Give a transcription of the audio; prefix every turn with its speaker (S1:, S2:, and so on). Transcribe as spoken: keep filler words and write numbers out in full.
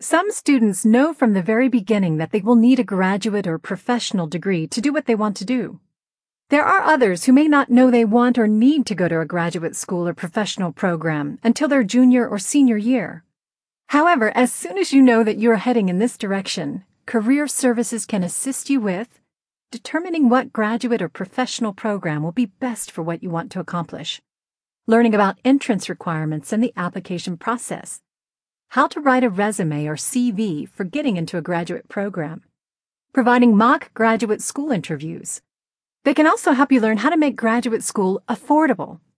S1: Some students know from the very beginning that they will need a graduate or professional degree to do what they want to do. There are others who may not know they want or need to go to a graduate school or professional program until their junior or senior year. However, as soon as you know that you are heading in this direction, Career Services can assist you with determining what graduate or professional program will be best for what you want to accomplish, learning about entrance requirements and the application process, how to write a resume or C V for getting into a graduate program, providing mock graduate school interviews. They can also help you learn how to make graduate school affordable